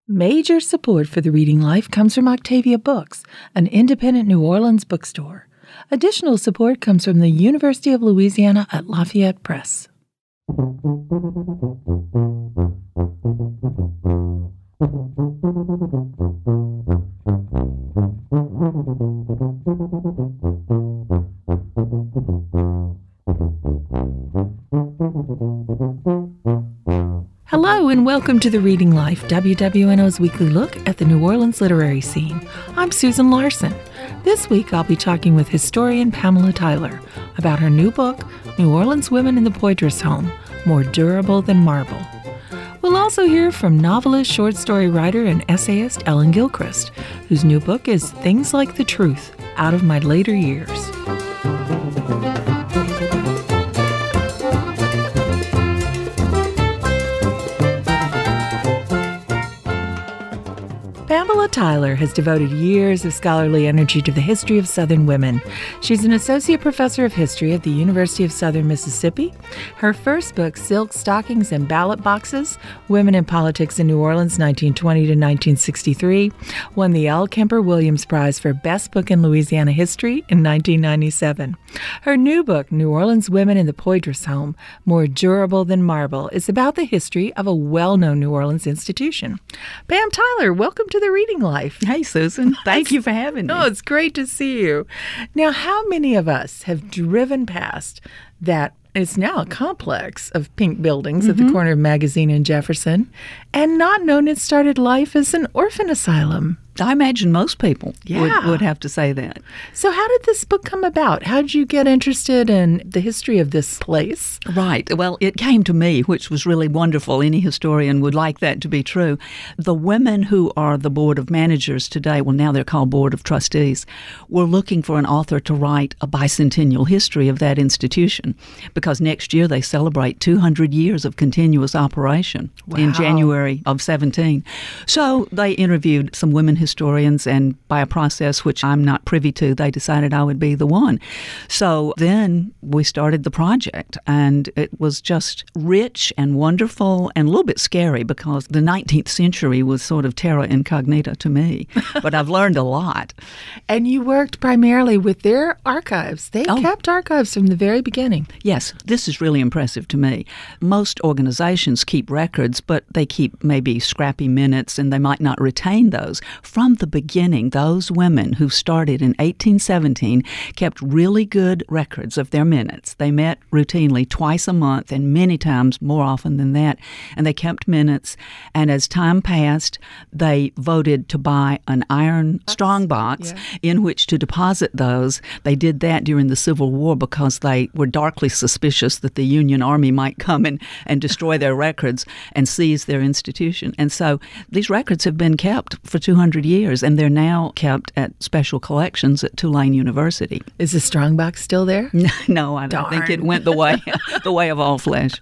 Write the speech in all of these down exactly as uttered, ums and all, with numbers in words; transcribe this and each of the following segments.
Major support for the Reading Life comes from Octavia Books, an independent New Orleans bookstore. Additional support comes from the University of Louisiana at Lafayette Press. Hello and welcome to The Reading Life, W W N O's weekly look at the New Orleans literary scene. I'm Susan Larson. This week I'll be talking with historian Pamela Tyler about her new book, New Orleans Women in the Poydras Home, More Durable Than Marble. We'll also hear from novelist, short story writer, and essayist Ellen Gilchrist, whose new book is Things Like the Truth, Out of My Later Years. Pamela Tyler has devoted years of scholarly energy to the history of Southern women. She's an associate professor of history at the University of Southern Mississippi. Her first book, Silk Stockings and Ballot Boxes, Women in Politics in New Orleans, nineteen twenty to nineteen sixty-three, won the L. Kemper Williams Prize for Best Book in Louisiana History in nineteen ninety-seven. Her new book, New Orleans Women in the Poydras Home, More Durable Than Marble, is about the history of a well-known New Orleans institution. Pam Tyler, welcome to The Reading Life. Hey, Susan. Thank you for having me. Oh, it's great to see you. Now, how many of us have driven past that? It's now a complex of pink buildings mm-hmm. at the corner of Magazine and Jefferson, and not known it started life as an orphan asylum. I imagine most people yeah. would, would have to say that. So how did this book come about? How did you get interested in the history of this place? Right. Well, it came to me, which was really wonderful. Any historian would like that to be true. The women who are the board of managers today, well, now they're called board of trustees, were looking for an author to write a bicentennial history of that institution, because next year they celebrate two hundred years of continuous operation wow. in January of seventeen. So they interviewed some women historians, and by a process which I'm not privy to, they decided I would be the one. So then we started the project, and it was just rich and wonderful and a little bit scary because the nineteenth century was sort of terra incognita to me. But I've learned a lot. And you worked primarily with their archives. They oh. kept archives from the very beginning. Yes, this is really impressive to me. Most organizations keep records, but they keep maybe scrappy minutes, and they might not retain those. From the beginning, those women who started in eighteen seventeen kept really good records of their minutes. They met routinely twice a month and many times more often than that, and they kept minutes. And as time passed, they voted to buy an iron strong box yeah. in which to deposit those. They did that during the Civil War because they were darkly suspicious that the Union Army might come and, and destroy their records and seize their institution. And so these records have been kept for two hundred years, and they're now kept at special collections at Tulane University. Is the strongbox still there? No, I don't Darn. think it went the way the way of all flesh.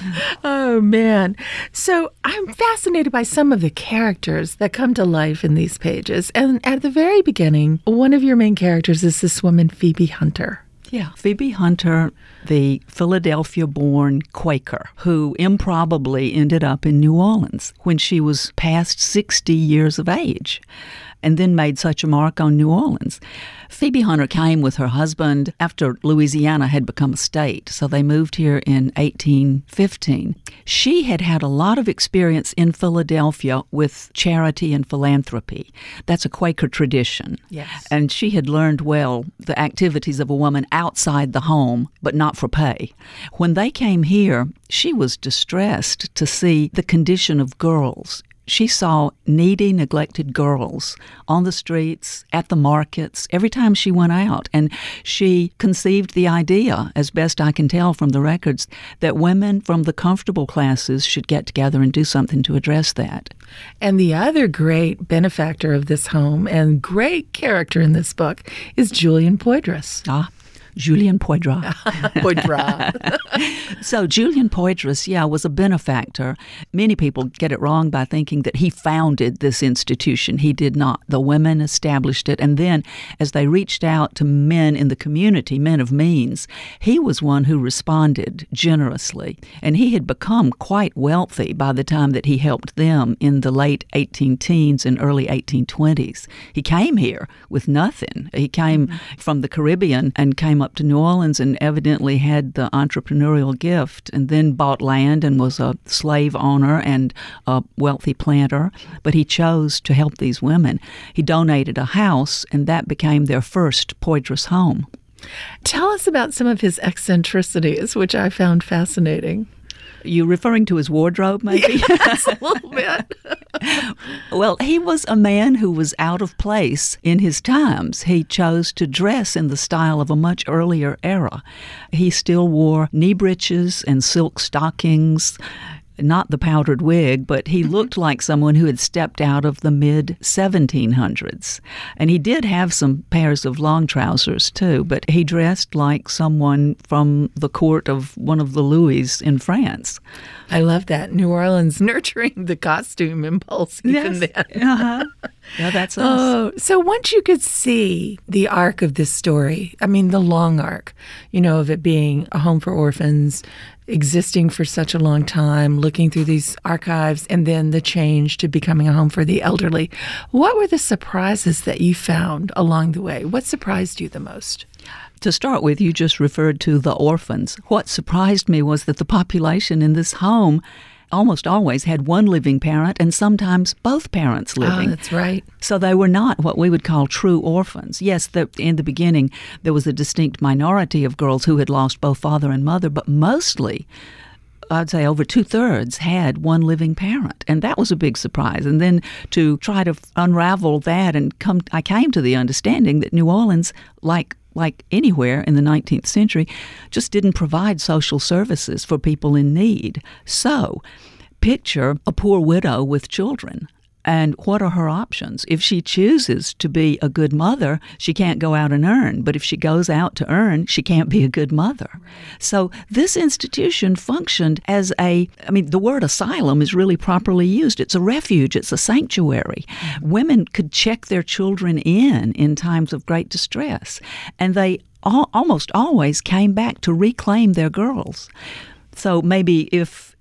Oh, man. So I'm fascinated by some of the characters that come to life in these pages. And at the very beginning, one of your main characters is this woman, Phoebe Hunter. Yeah, Phoebe Hunter, the Philadelphia-born Quaker, who improbably ended up in New Orleans when she was past sixty years of age, and then made such a mark on New Orleans. Phoebe Hunter came with her husband after Louisiana had become a state, so they moved here in eighteen fifteen. She had had a lot of experience in Philadelphia with charity and philanthropy. That's a Quaker tradition. Yes. And she had learned well the activities of a woman outside the home, but not for pay. When they came here, she was distressed to see the condition of girls. She saw needy, neglected girls on the streets, at the markets, every time she went out. And she conceived the idea, as best I can tell from the records, that women from the comfortable classes should get together and do something to address that. And the other great benefactor of this home and great character in this book is Julian Poydras. Ah, Julien Poydras. Poydras. So Julien Poydras, yeah, was a benefactor. Many people get it wrong by thinking that he founded this institution. He did not. The women established it. And then as they reached out to men in the community, men of means, he was one who responded generously. And he had become quite wealthy by the time that he helped them in the late eighteen teens and early eighteen twenties. He came here with nothing. He came mm-hmm. from the Caribbean and came up to New Orleans and evidently had the entrepreneurial gift, and then bought land and was a slave owner and a wealthy planter. But he chose to help these women. He donated a house, and that became their first Poydras home. Tell us about some of his eccentricities, which I found fascinating. You referring to his wardrobe, maybe? Yes, a little bit. Well, he was a man who was out of place in his times. He chose to dress in the style of a much earlier era. He still wore knee breeches and silk stockings, not the powdered wig, but he looked like someone who had stepped out of the mid seventeen hundreds. And he did have some pairs of long trousers, too, but he dressed like someone from the court of one of the Louis in France. I love that. New Orleans nurturing the costume impulse even yes. then. Uh-huh. Yeah, that's us. Oh, so once you could see the arc of this story, I mean, the long arc, you know, of it being a home for orphans, existing for such a long time, looking through these archives, and then the change to becoming a home for the elderly. What were the surprises that you found along the way? What surprised you the most? To start with, you just referred to the orphans. What surprised me was that the population in this home almost always had one living parent and sometimes both parents living. Oh, that's right. So they were not what we would call true orphans. Yes, the, in the beginning, there was a distinct minority of girls who had lost both father and mother, but mostly, I'd say over two-thirds had one living parent, and that was a big surprise. And then to try to unravel that, and come, I came to the understanding that New Orleans, like like anywhere in the nineteenth century, just didn't provide social services for people in need. So picture a poor widow with children. And what are her options? If she chooses to be a good mother, she can't go out and earn. But if she goes out to earn, she can't be a good mother. Right. So this institution functioned as a, I mean, the word asylum is really properly used. It's a refuge. It's a sanctuary. Mm-hmm. Women could check their children in in times of great distress. And they all, almost always came back to reclaim their girls. So maybe if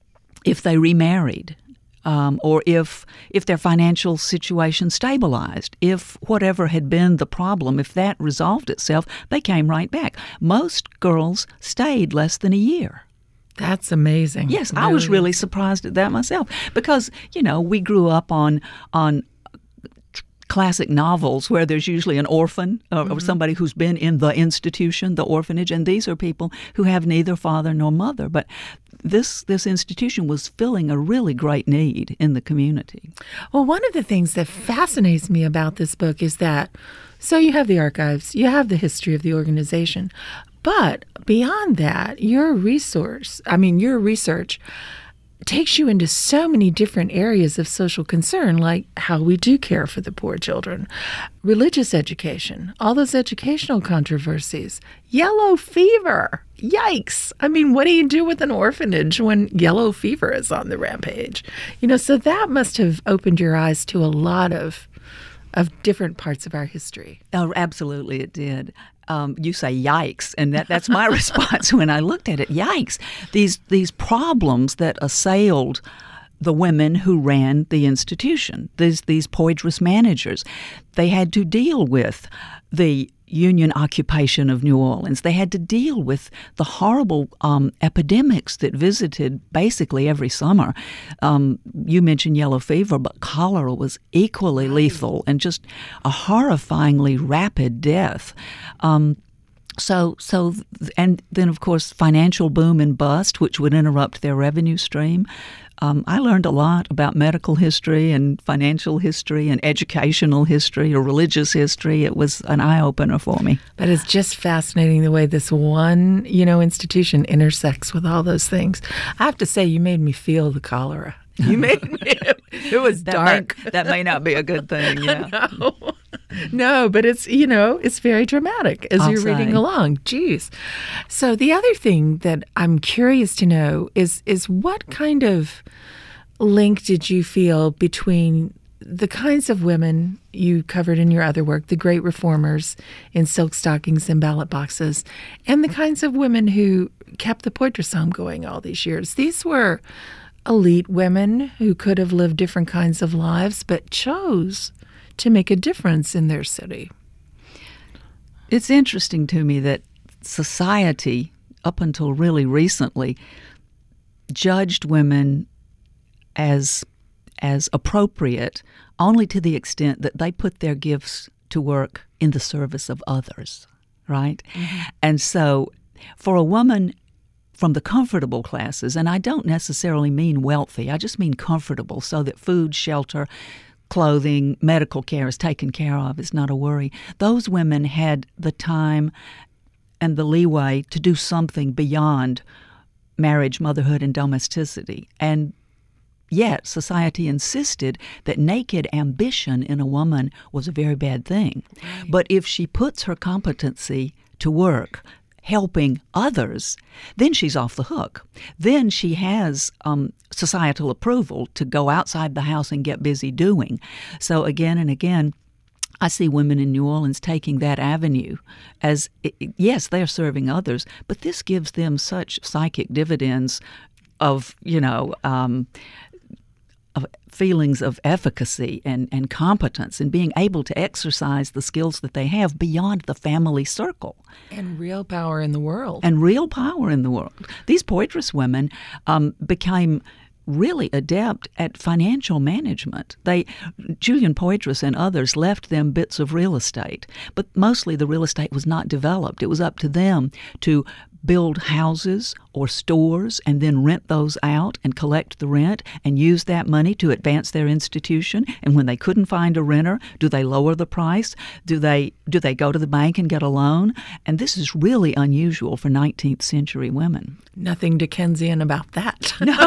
if they remarried, Um, or if if their financial situation stabilized, if whatever had been the problem, if that resolved itself, they came right back. Most girls stayed less than a year. That's amazing. Yes, really. I was really surprised at that myself because, you know, we grew up on on classic novels where there's usually an orphan or, mm-hmm. or somebody who's been in the institution, the orphanage, and these are people who have neither father nor mother. But this this institution was filling a really great need in the community. Well, one of the things that fascinates me about this book is that, so you have the archives, you have the history of the organization, but beyond that, your resource, I mean, your research takes you into so many different areas of social concern, like how we do care for the poor children, religious education, all those educational controversies, yellow fever. Yikes. I mean, what do you do with an orphanage when yellow fever is on the rampage? You know, so that must have opened your eyes to a lot of of different parts of our history. Oh, absolutely it did. Um, you say yikes, and that, that's my response when I looked at it. Yikes. These these problems that assailed the women who ran the institution, these, these Poydras managers, they had to deal with the Union occupation of New Orleans. They had to deal with the horrible um, epidemics that visited basically every summer. Um, you mentioned yellow fever, but cholera was equally lethal and just a horrifyingly rapid death. Um, So, so, and then of course, financial boom and bust, which would interrupt their revenue stream. Um, I learned a lot about medical history and financial history and educational history or religious history. It was an eye-opener for me. But it's just fascinating the way this one, you know, institution intersects with all those things. I have to say, you made me feel the cholera. You made me, it was that dark. May, that may not be a good thing, yeah. No. No, but it's, you know, it's very dramatic as I'll you're reading say. along. Jeez. So the other thing that I'm curious to know is is what kind of link did you feel between the kinds of women you covered in your other work, the great reformers in silk stockings and ballot boxes, and the kinds of women who kept the Poitras home going all these years? These were elite women who could have lived different kinds of lives, but chose to make a difference in their city. It's interesting to me that society, up until really recently, judged women as as appropriate only to the extent that they put their gifts to work in the service of others, right? Mm-hmm. And so for a woman from the comfortable classes, and I don't necessarily mean wealthy, I just mean comfortable, so that food, shelter, clothing, medical care is taken care of, is not a worry. Those women had the time and the leeway to do something beyond marriage, motherhood, and domesticity. And yet society insisted that naked ambition in a woman was a very bad thing. Right. But if she puts her competency to work helping others, then she's off the hook. Then she has um, societal approval to go outside the house and get busy doing. So again and again, I see women in New Orleans taking that avenue as, yes, they're serving others, but this gives them such psychic dividends of, you know, um, of feelings of efficacy and, and competence and being able to exercise the skills that they have beyond the family circle. And real power in the world. And real power in the world. These Poitras women um, became really adept at financial management. They, Julian Poitras and others left them bits of real estate, but mostly the real estate was not developed. It was up to them to build houses or stores and then rent those out and collect the rent and use that money to advance their institution. And when they couldn't find a renter, do they lower the price? Do they do they go to the bank and get a loan? And this is really unusual for nineteenth century women. Nothing Dickensian about that. No.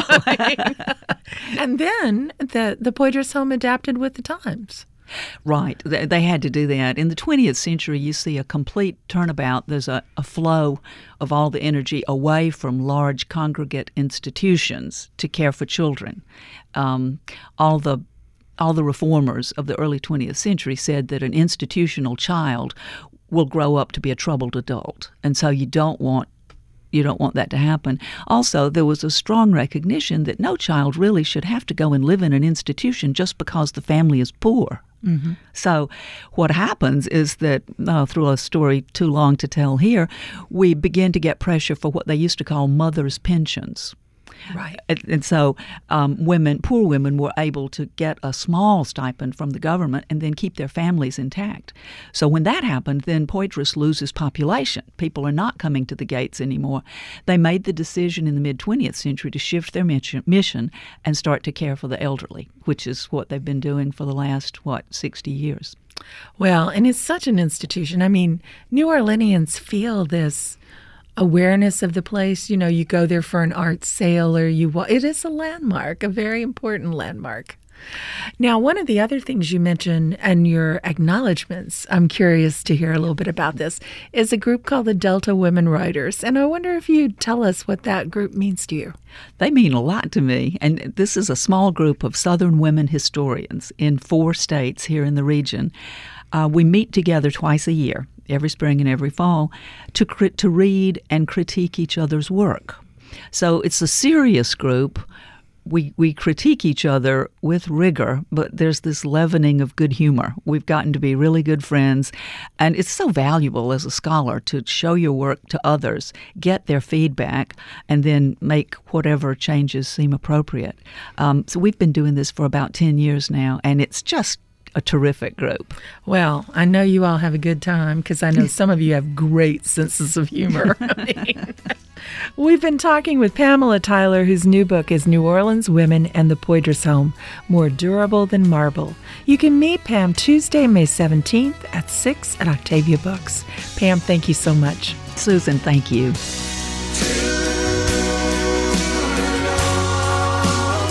And then the, the Poitras home adapted with the times. Right. They had to do that. In the twentieth century, you see a complete turnabout. There's a, a flow of all the energy away from large congregate institutions to care for children. Um, all the all the reformers of the early twentieth century said that an institutional child will grow up to be a troubled adult. And so you don't want You don't want that to happen. Also, there was a strong recognition that no child really should have to go and live in an institution just because the family is poor. Mm-hmm. So what happens is that, uh, through a story too long to tell here, we begin to get pressure for what they used to call mothers' pensions. Right. And, and so um, women, poor women, were able to get a small stipend from the government and then keep their families intact. So when that happened, then Poitras loses population. People are not coming to the gates anymore. They made the decision in the mid-twentieth century to shift their mission, mission and start to care for the elderly, which is what they've been doing for the last, what, sixty years. Well, and it's such an institution. I mean, New Orleanians feel this awareness of the place. You know, you go there for an art sale or you it is a landmark, a very important landmark. Now, one of the other things you mentioned in your acknowledgments, I'm curious to hear a little bit about this, is a group called the Delta Women Writers. And I wonder if you'd tell us what that group means to you. They mean a lot to me. And this is a small group of Southern women historians in four states here in the region. Uh, we meet together twice a year, every spring and every fall, to crit- to read and critique each other's work. So it's a serious group. We we critique each other with rigor, but there's this leavening of good humor. We've gotten to be really good friends, and it's so valuable as a scholar to show your work to others, get their feedback, and then make whatever changes seem appropriate. Um, so we've been doing this for about ten years now, and it's just a terrific group. Well, I know you all have a good time because I know some of you have great senses of humor. I mean, we've been talking with Pamela Tyler, whose new book is New Orleans Women and the Poitras Home, More Durable Than Marble. You can meet Pam Tuesday, May seventeenth at six at Octavia Books. Pam, thank you so much. Susan, thank you.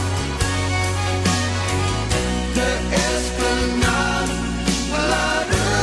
The Esplanade, well, I do.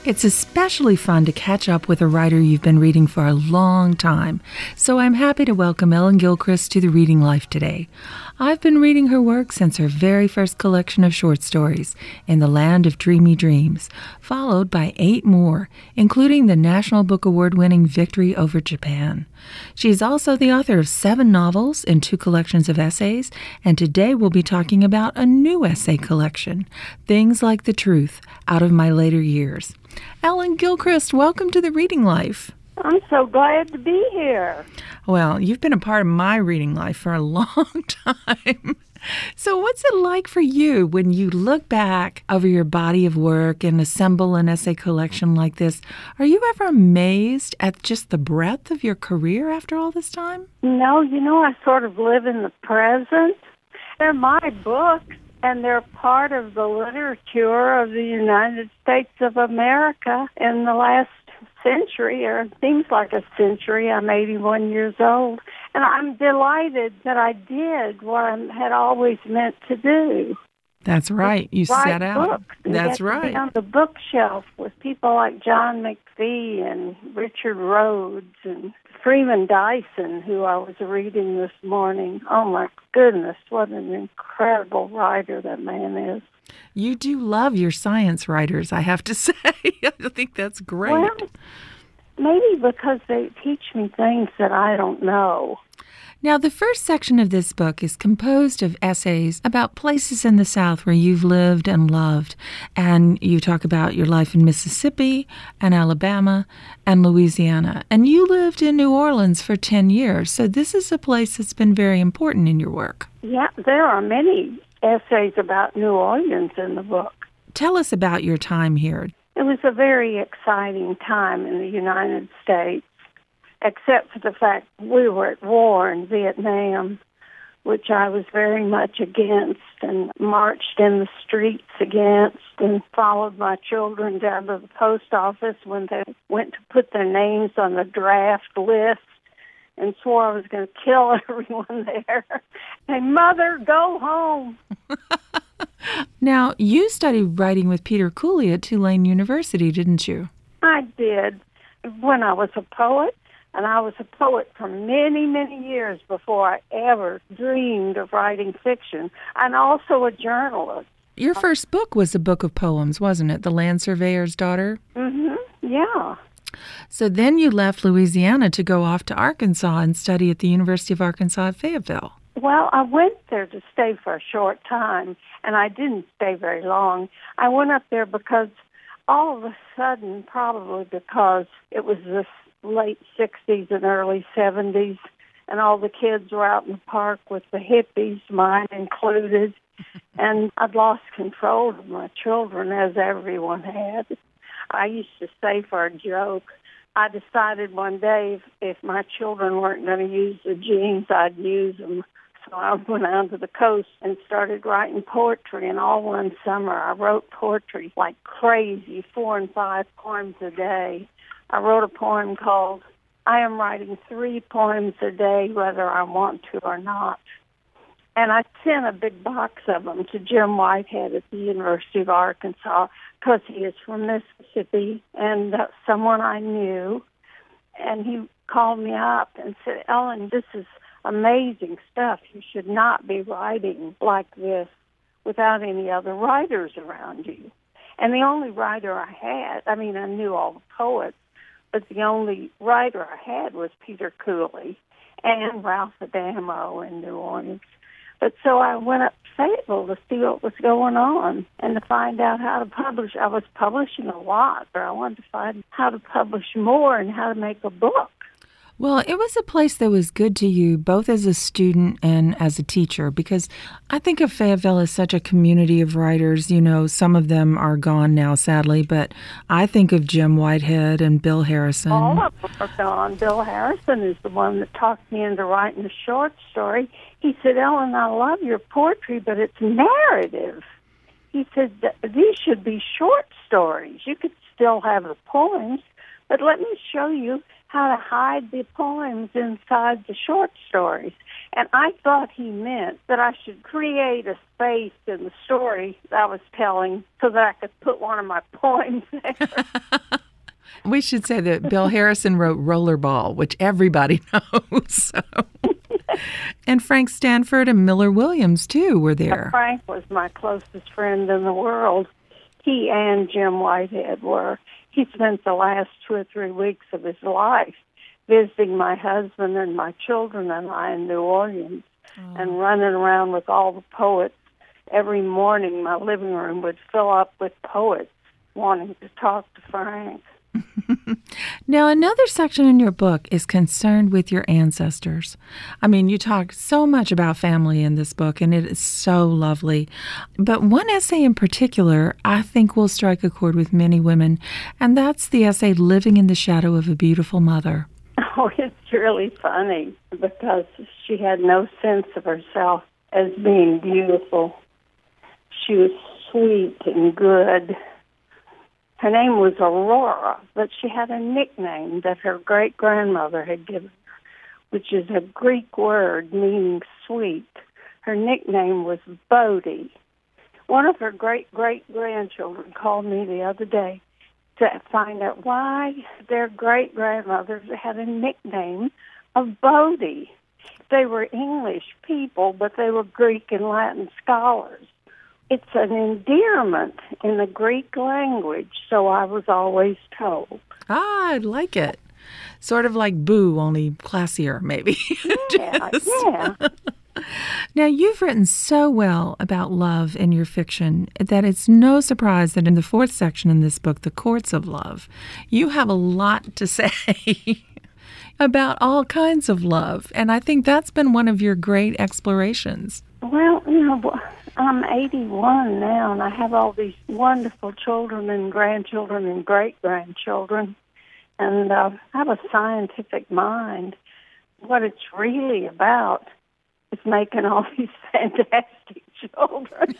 It's especially fun to catch up with a writer you've been reading for a long time, so I'm happy to welcome Ellen Gilchrist to the Reading Life today. I've been reading her work since her very first collection of short stories, In the Land of Dreamy Dreams, followed by eight more, including the National Book Award-winning Victory over Japan. She's also the author of seven novels and two collections of essays, and today we'll be talking about a new essay collection, Things Like the Truth, Out of My Later Years. Ellen Gilchrist, welcome to the Reading Life. I'm so glad to be here. Well, you've been a part of my reading life for a long time. So what's it like for you when you look back over your body of work and assemble an essay collection like this? Are you ever amazed at just the breadth of your career after all this time? No, you know, I sort of live in the present. They're my books, and they're part of the literature of the United States of America in the last century, or it seems like a century. I'm eighty-one years old, and I'm delighted that I did what I had always meant to do. That's right. You Write set out. Books and That's get right. To be on the bookshelf with people like John McPhee and Richard Rhodes and Freeman Dyson, who I was reading this morning. Oh, my goodness, what an incredible writer that man is. You do love your science writers, I have to say. I think that's great. Well, maybe because they teach me things that I don't know. Now, the first section of this book is composed of essays about places in the South where you've lived and loved. And you talk about your life in Mississippi and Alabama and Louisiana. And you lived in New Orleans for ten years. So this is a place that's been very important in your work. Yeah, there are many essays about New Orleans in the book. Tell us about your time here. It was a very exciting time in the United States, except for the fact we were at war in Vietnam, which I was very much against and marched in the streets against and followed my children down to the post office when they went to put their names on the draft list and swore I was going to kill everyone there. Hey, Mother, go home. Now, you studied writing with Peter Cooley at Tulane University, didn't you? I did when I was a poet. And I was a poet for many, many years before I ever dreamed of writing fiction. And also a journalist. Your first book was a book of poems, wasn't it? The Land Surveyor's Daughter? Mm-hmm. Yeah. So then you left Louisiana to go off to Arkansas and study at the University of Arkansas at Fayetteville. Well, I went there to stay for a short time, and I didn't stay very long. I went up there because all of a sudden, probably because it was this late sixties and early seventies, and all the kids were out in the park with the hippies, mine included, and I'd lost control of my children, as everyone had. I used to say for a joke, I decided one day if, if my children weren't going to use the jeans, I'd use them. So I went out to the coast and started writing poetry, and all one summer I wrote poetry like crazy, four and five poems a day. I wrote a poem called, I Am Writing Three Poems a Day, Whether I Want to or Not. And I sent a big box of them to Jim Whitehead at the University of Arkansas because he is from Mississippi and uh, someone I knew. And he called me up and said, Ellen, this is amazing stuff. You should not be writing like this without any other writers around you. And the only writer I had, I mean, I knew all the poets, but the only writer I had was Peter Cooley and Ralph Adamo in New Orleans. But so I went up to Fayetteville to see what was going on and to find out how to publish. I was publishing a lot, but I wanted to find how to publish more and how to make a book. Well, it was a place that was good to you, both as a student and as a teacher, because I think of Fayetteville as such a community of writers. You know, some of them are gone now, sadly, but I think of Jim Whitehead and Bill Harrison. All of them are gone. Bill Harrison is the one that talked me into writing a short story. He said, Ellen, I love your poetry, but it's narrative. He said, these should be short stories. You could still have the poems, but let me show you how to hide the poems inside the short stories. And I thought he meant that I should create a space in the story that I was telling so that I could put one of my poems there. We should say that Bill Harrison wrote Rollerball, which everybody knows. So. And Frank Stanford and Miller Williams, too, were there. Frank was my closest friend in the world. He and Jim Whitehead were. He spent the last two or three weeks of his life visiting my husband and my children and I in New Orleans oh. and running around with all the poets. Every morning my living room would fill up with poets wanting to talk to Frank. Now, another section in your book is concerned with your ancestors. I mean, you talk so much about family in this book, and it is so lovely. But one essay in particular, I think will strike a chord with many women, and that's the essay, Living in the Shadow of a Beautiful Mother. Oh, it's really funny because she had no sense of herself as being beautiful. She was sweet and good. Her name was Aurora, but she had a nickname that her great-grandmother had given her, which is a Greek word meaning sweet. Her nickname was Bodhi. One of her great-great-grandchildren called me the other day to find out why their great-grandmothers had a nickname of Bodhi. They were English people, but they were Greek and Latin scholars. It's an endearment in the Greek language, so I was always told. Ah, I like it. Sort of like boo, only classier, maybe. Yeah, yeah. Now, you've written so well about love in your fiction that it's no surprise that in the fourth section in this book, The Courts of Love, you have a lot to say about all kinds of love. And I think that's been one of your great explorations. Well, you know, I'm eighty-one now, and I have all these wonderful children and grandchildren and great-grandchildren, and uh, I have a scientific mind. What it's really about is making all these fantastic children.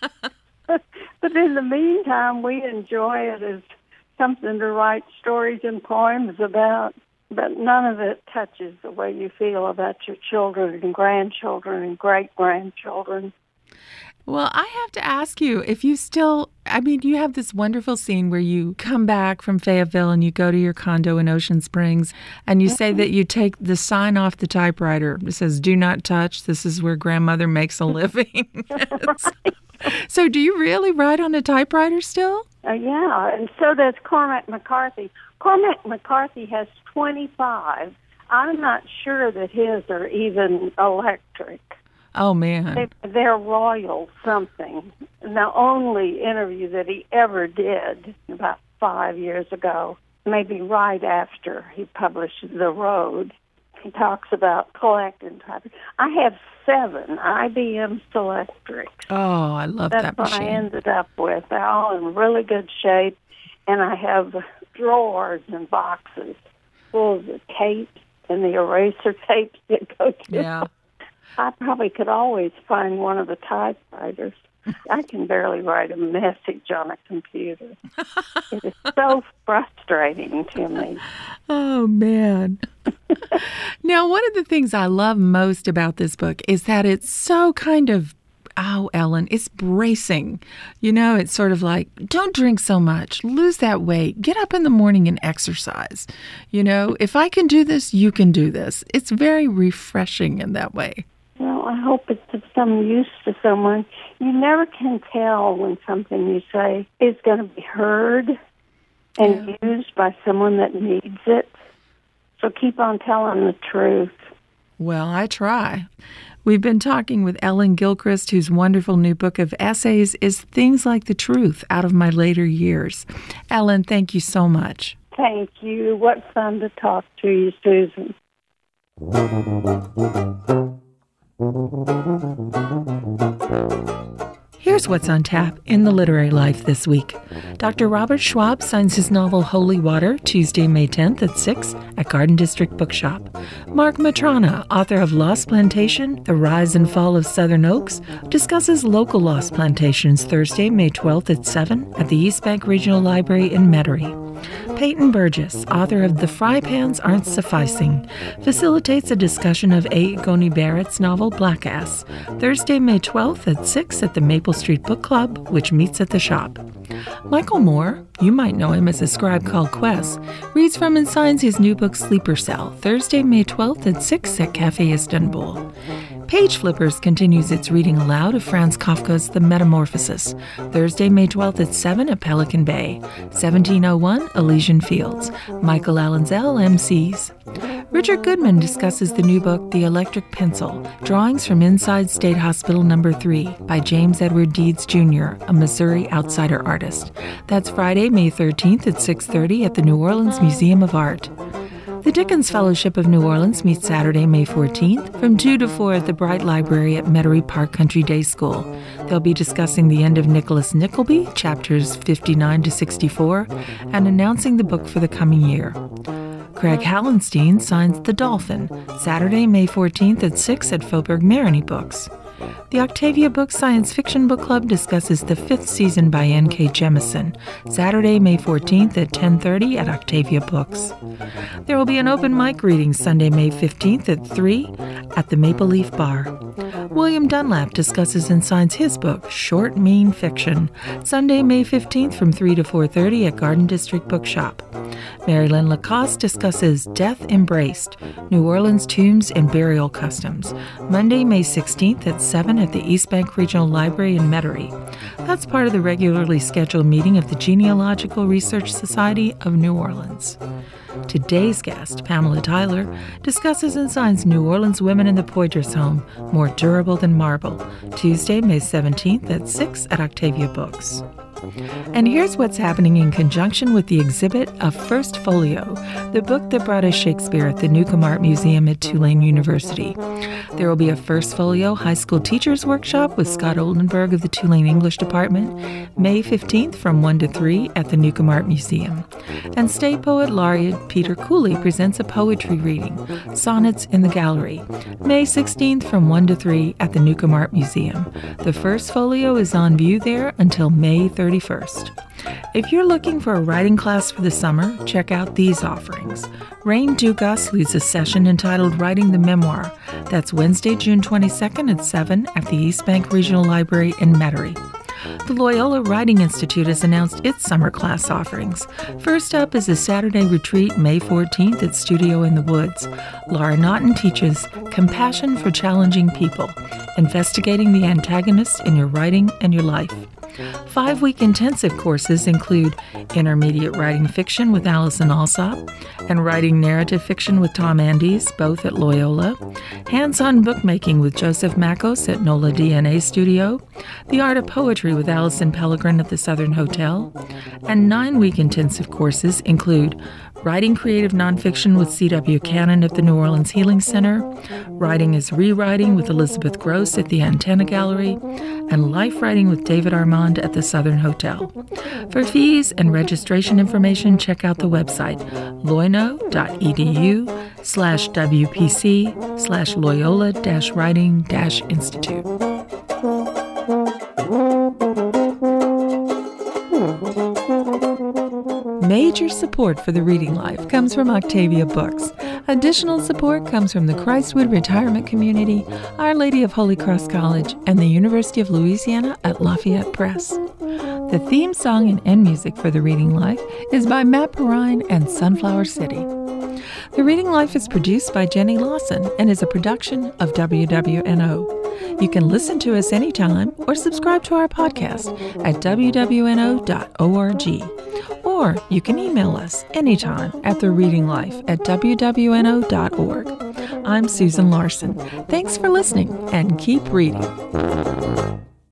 But in the meantime, we enjoy it as something to write stories and poems about. But none of it touches the way you feel about your children and grandchildren and great-grandchildren. Well, I have to ask you, if you still, I mean, you have this wonderful scene where you come back from Fayetteville and you go to your condo in Ocean Springs, and you mm-hmm. say that you take the sign off the typewriter. It says, "Do not touch. This is where grandmother makes a living." Right. So do you really write on a typewriter still? Uh, yeah, and so does Cormac McCarthy. Cormac McCarthy has twenty-five. I'm not sure that his are even electric. Oh, man. They, they're royal something. The only interview that he ever did about five years ago, maybe right after he published The Road, he talks about collecting typewriters. I have seven I B M Selectrics. Oh, I love That's that machine. That's what I ended up with. They're all in really good shape, and I have drawers and boxes full of the tapes and the eraser tapes that go to Yeah. I probably could always find one of the typewriters. I can barely write a message on a computer. It is so frustrating to me. Oh, man. Now, one of the things I love most about this book is that it's so kind of, oh, Ellen, it's bracing. You know, it's sort of like, don't drink so much, lose that weight, get up in the morning and exercise. You know, if I can do this, you can do this. It's very refreshing in that way. Well, I hope it's of some use to someone. You never can tell when something you say is going to be heard and yeah. used by someone that needs it. So keep on telling the truth. Well, I try. We've been talking with Ellen Gilchrist, whose wonderful new book of essays is Things Like the Truth Out of My Later Years. Ellen, thank you so much. Thank you. What fun to talk to you, Susan. Here's what's on tap in the literary life this week. Doctor Robert Schwab signs his novel Holy Water Tuesday, May tenth at six at Garden District Bookshop. Mark Matrana, author of Lost Plantation, The Rise and Fall of Southern Oaks, discusses local lost plantations Thursday, May twelfth at seven at the East Bank Regional Library in Metairie. Peyton Burgess, author of The Fry Pans Aren't Sufficing, facilitates a discussion of A. Goni Barrett's novel Black Ass, Thursday, May twelfth at six at the Maple Street Book Club, which meets at the shop. Michael Moore, you might know him as a scribe called Quest, reads from and signs his new book Sleeper Cell, Thursday, May twelfth at six at Cafe Istanbul. Page Flippers continues its reading aloud of Franz Kafka's The Metamorphosis, Thursday, May twelfth at seven at Pelican Bay, seventeen oh one Elysian Fields. Michael Allenzel M Cs. Richard Goodman discusses the new book The Electric Pencil, Drawings from Inside State Hospital Number three by James Edward Deeds Junior, a Missouri outsider artist. That's Friday, May thirteenth at six thirty at the New Orleans Museum of Art. The Dickens Fellowship of New Orleans meets Saturday, May fourteenth from two to four at the Bright Library at Metairie Park Country Day School. They'll be discussing the end of Nicholas Nickleby, chapters fifty-nine to sixty-four, and announcing the book for the coming year. Craig Hallenstein signs The Dolphin, Saturday, May fourteenth at six at Faubourg Marigny Books. The Octavia Books Science Fiction Book Club discusses the fifth season by N K Jemisin, Saturday, May fourteenth at ten thirty at Octavia Books. There will be an open mic reading Sunday, May fifteenth at three at the Maple Leaf Bar. William Dunlap discusses and signs his book, Short Mean Fiction, Sunday, May fifteenth from three to four thirty at Garden District Bookshop. Marilyn Lacoste discusses Death Embraced, New Orleans Tombs and Burial Customs, Monday, May sixteenth at seven at the East Bank Regional Library in Metairie. That's part of the regularly scheduled meeting of the Genealogical Research Society of New Orleans. Today's guest, Pamela Tyler, discusses and signs New Orleans Women in the Poydras Home, More Durable Than Marble, Tuesday, May seventeenth at six at Octavia Books. And here's what's happening in conjunction with the exhibit of First Folio, the book that brought us Shakespeare at the Newcomb Art Museum at Tulane University. There will be a First Folio High School Teachers Workshop with Scott Oldenburg of the Tulane English Department, May fifteenth from one to three at the Newcomb Art Museum. And State Poet Laureate Peter Cooley presents a poetry reading, Sonnets in the Gallery, May sixteenth from one to three at the Newcomb Art Museum. The First Folio is on view there until May thirty-first. If you're looking for a writing class for the summer, check out these offerings. Rain Dugas leads a session entitled Writing the Memoir. That's Wednesday, June twenty-second at seven at the East Bank Regional Library in Metairie. The Loyola Writing Institute has announced its summer class offerings. First up is a Saturday retreat, May fourteenth at Studio in the Woods. Laura Naughton teaches Compassion for Challenging People, investigating the antagonists in your writing and your life. Five-week intensive courses include Intermediate Writing Fiction with Allison Alsop and Writing Narrative Fiction with Tom Andes, both at Loyola, Hands-on Bookmaking with Joseph Makos at NOLA D N A Studio, The Art of Poetry with Allison Pellegrin at the Southern Hotel, and nine-week intensive courses include Writing Creative Nonfiction with C W Cannon at the New Orleans Healing Center, Writing is Rewriting with Elizabeth Gross at the Antenna Gallery, and Life Writing with David Armand at the Southern Hotel. For fees and registration information, check out the website loyno.edu slash WPC slash Loyola dash Writing dash Institute. Major support for the Reading Life comes from Octavia Books. Additional support comes from the Christwood Retirement Community, Our Lady of Holy Cross College, and the University of Louisiana at Lafayette Press. The theme song and end music for The Reading Life is by Matt Perrine and Sunflower City. The Reading Life is produced by Jenny Lawson and is a production of W W N O. You can listen to us anytime or subscribe to our podcast at w w n o dot org. Or you can email us anytime at the reading life at w w n o dot org. I'm Susan Larson. Thanks for listening and keep reading.